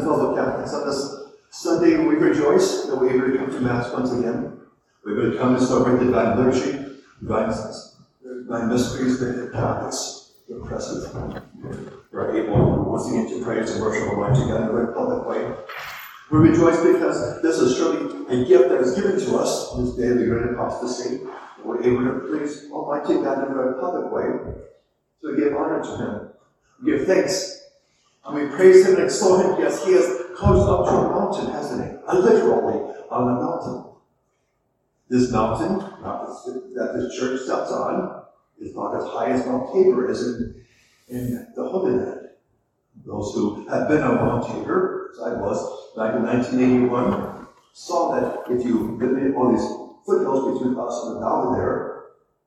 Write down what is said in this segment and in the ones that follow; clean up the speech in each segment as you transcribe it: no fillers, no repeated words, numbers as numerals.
fellow Catholics, on this Sunday we rejoice that we're able to come to Mass once again. We're able to come and celebrate the Divine Liturgy, Divine Mysteries that the Catholics are present. We're able once again to praise and worship Almighty God in a very public way. We rejoice because this is surely a gift that is given to us on this day of the great apostasy. We're able to praise Almighty God in a very public way. So we give honor to Him. We give thanks. And we praise Him and extol Him because He has called us up to a mountain, hasn't He? Literally on a mountain. This mountain that this church steps on is not as high as Mount Tabor is in the Holy Land. Those who have been on Mount Tabor, as I was back in 1981, saw that if you did all these foothills between us and the valley there,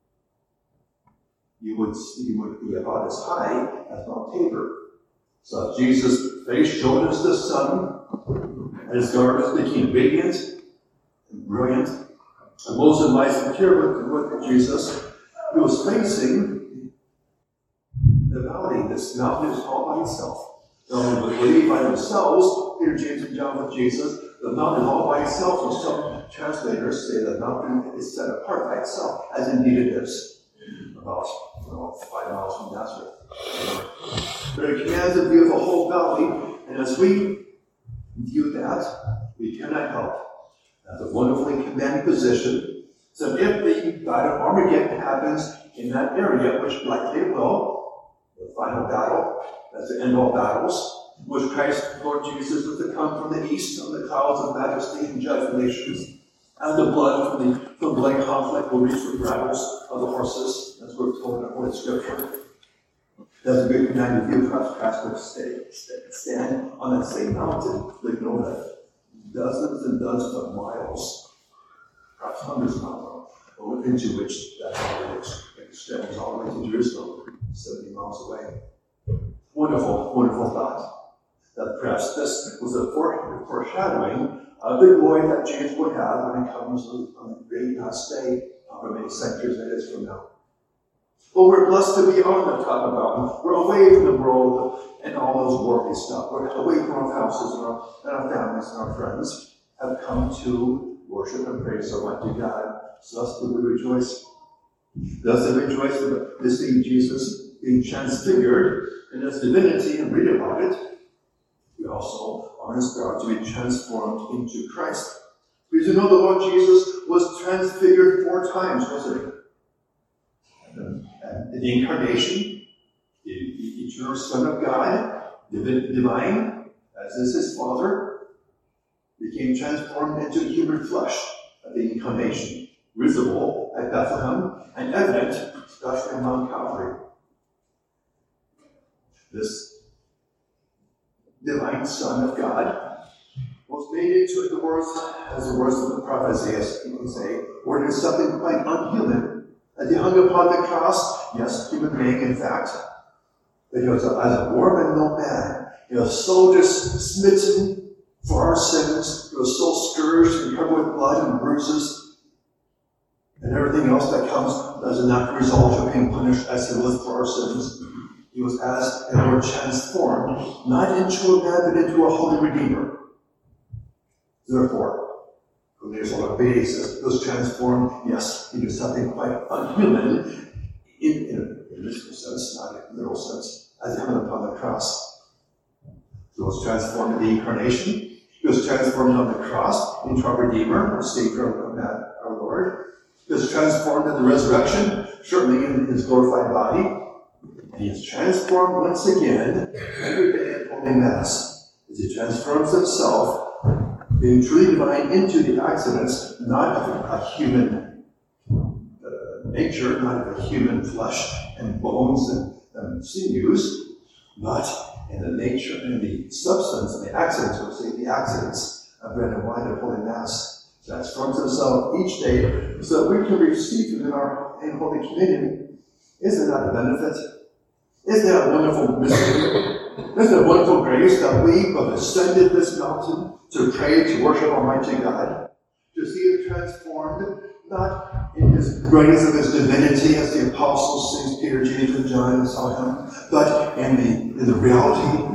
you would be about as high as Mount Tabor. So Jesus' face shone as the sun, and His garments became radiant and brilliant. And Moses and Elijah here with Jesus, He was facing the valley. This mountain is all by itself. They would believe by themselves, Peter, James, and John with Jesus, the mountain is all by itself. So some translators say the mountain is set apart by itself, as indeed it is, about 5 miles from Nazareth. But it commands a view of the whole valley, and as we view that, we cannot help. That's a wonderfully commanding position. So if the battle of Armageddon happens in that area, which likely it will, the final battle, that's the end of all battles, which Christ, Lord Jesus, is to come from the east on the clouds of majesty and judge the nations. And the blood from the bloody conflict will reach the bridles of the horses, as we're told in Holy Scripture. That's a good commanding view. Perhaps would stand on that same mountain, looking over dozens and dozens of miles, perhaps hundreds of miles, into which that valley extends all the way to Jerusalem, 70 miles away. Wonderful, wonderful thought. That perhaps this was a foreshadowing of the glory that Jesus would have when He comes on the great last day, however many centuries it is from now. Well, we're blessed to be on the top of the mountain. We're away from the world and all those worldly stuff. We're away from our houses and our families and our friends. Have come to worship and praise Almighty God. So thus do we rejoice. Thus we rejoice to see Jesus being transfigured in His divinity and read about it. We also are inspired to be transformed into Christ. Because you know the Lord Jesus was transfigured 4 times, wasn't He? And the Incarnation, the eternal Son of God, divine, as is His Father, became transformed into human flesh at the Incarnation, visible at Bethlehem and evident, especially on Mount Calvary. This divine Son of God was made into the words, as the words of the prophet Isaiah say, or into something quite unhuman. As He hung upon the cross, yes, human being in fact, but He was as a warm and no man. He was so just smitten for our sins. He was so scourged and covered with blood and bruises and everything else that comes as a natural result of being punished as He was for our sins. He was, as it were, transformed, not into a man, but into a holy Redeemer. Therefore, there's a lot of basis. He was transformed, yes, into something quite unhuman in this sense, not in a literal sense, as He hung upon the cross. He was transformed in the Incarnation. He was transformed on the cross into our Redeemer, our Savior, our Lord. He was transformed in the resurrection, certainly in His glorified body. And He is transformed once again every day at Holy Mass, as He transforms Himself, being truly divine, into the accidents, not of a human nature, not of a human flesh and bones and sinews, but in the nature and the substance and the accidents, we'll say the accidents of bread and wine at Holy Mass. Transforms Himself each day so that we can receive Him in Holy Communion. Isn't that a benefit? Isn't that a wonderful mystery? Isn't it a wonderful grace that we have ascended this mountain to pray, to worship Almighty God, to see Him transformed, not in His brightness of His divinity, as the apostles, Saints Peter, James, and John saw Him, but in the reality of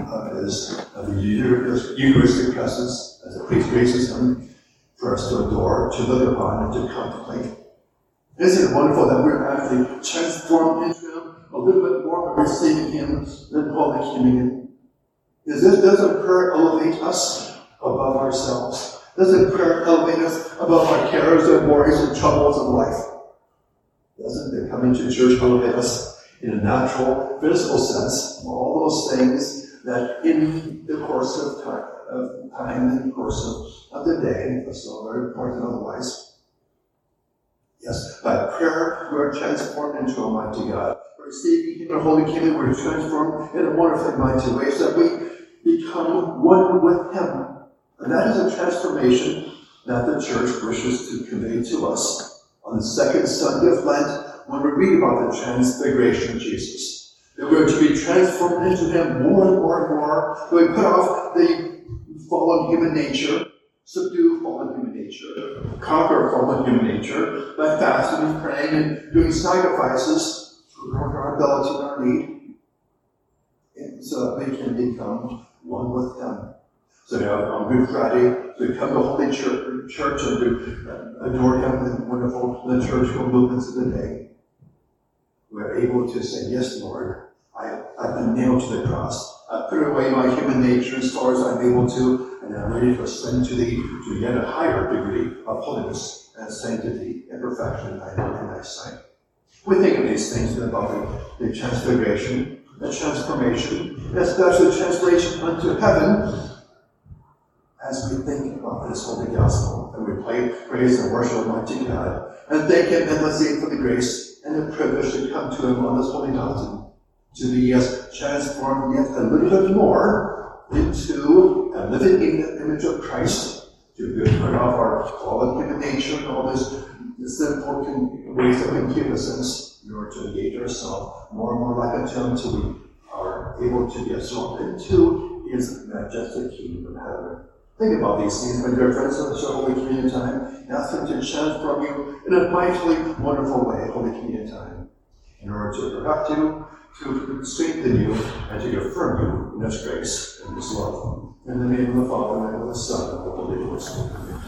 of the Eucharistic presence as the priest raises him for us to adore, to look upon, and to contemplate. Isn't it wonderful that we're actually transformed into him a little bit more by receiving him than Holy Communion? Doesn't prayer elevate us above ourselves? Doesn't prayer elevate us above our cares and worries and troubles of life? Doesn't the coming to church elevate us in a natural, physical sense? All those things that in the course of time in the course of the day, that's not very important otherwise. Yes, by prayer, we are transformed into Almighty God. By receiving Him in Holy Communion, we're transformed in a wonderful, mighty way, so that we become one with Him. And that is a transformation that the church wishes to convey to us on the second Sunday of Lent, when we read about the transfiguration of Jesus. That we're to be transformed into Him more and more and more. That we put off the fallen human nature, subdue fallen human nature, conquer fallen human nature by fasting and praying and doing sacrifices according to our ability and our need, and so that we can become one with Him. So now on Good Friday, we come to Holy Church and to adore Him in wonderful liturgical movements of the day. We're able to say, yes, Lord, I've been nailed to the cross. I've put away my human nature as far as I'm able to, and I'm ready to ascend to yet a higher degree of holiness and sanctity and perfection in thy sight. We think of these things about the transfiguration, the transformation, and especially the translation unto heaven, as we think about this holy gospel, and we praise and worship Almighty God, and thank Him endlessly for the grace and the privilege to come to Him on this holy mountain, to be transformed yet a little bit more into a living image of Christ, to turn off our fallen human nature and all this sinful ways that we keep us in order to engage ourselves more and more like unto Him, until we are able to be absorbed into His majestic kingdom of heaven. Think about these things, my dear friends, on this Holy Communion time. Ask Him to transform you in a mightily wonderful way, Holy Communion time, in order to perfect you, to strengthen you, and to affirm you in His grace and His love. In the name of the Father, and of the Son, and of the Holy Ghost.